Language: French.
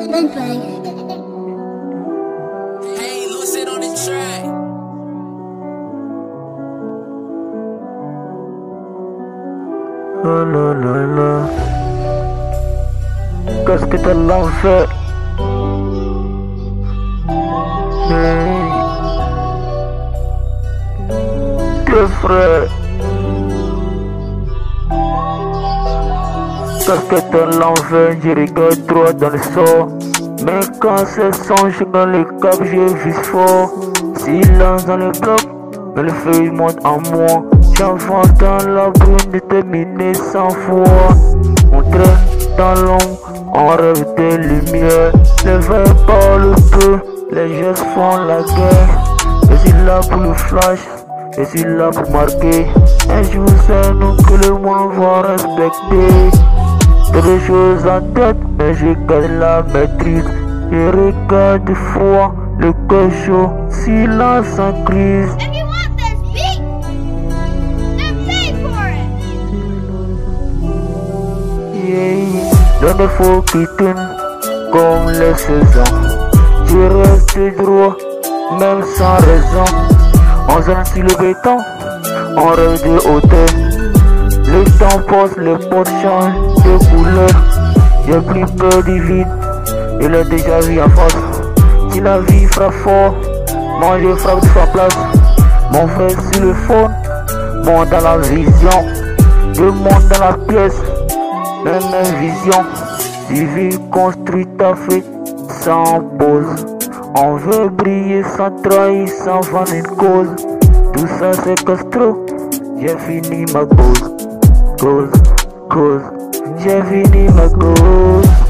Hey, Lucid on the track. La la la la. Qu'est-ce que t'as lancé? Hey. Que frère? Qu'est-ce que t'as lancé? Je regarde droit dans le sort. Mais quand c'est songe dans les caps, je vise fort. Silence dans le bloc, mais le feu il monte en moi. J'avance dans la brume déterminée sans foi. On traîne dans l'ombre, on rêve de lumière. Les verres parlent peu, les gestes font la guerre. Je suis là pour le flash, je suis là pour marquer. Un jour c'est nous que le monde va respecter. J'ai des choses en tête, mais je garde la maîtrise. Je regarde froid, le cœur chaud, silence en crise. If you want this beat, then pay for it. Yeah. Dans des faux qui tournent comme les saisons. Je reste droit, même sans raison. On zone sur le béton, on rêve de hauteur. Le temps passe, les portes changent de couleur. J'ai plus peur du vide, je l'ai déjà vu en face. Si la vie frappe fort, moi je frappe de sa place. Mon frère sur le fond, moi dans la vision. Je monte dans la pièce, même vision. Si vie construite à fait sans pause. On veut briller sans trahir, sans vendre une cause. Tout ça c'est castro, j'ai fini ma cause. Cause, j'ai fini ma cause.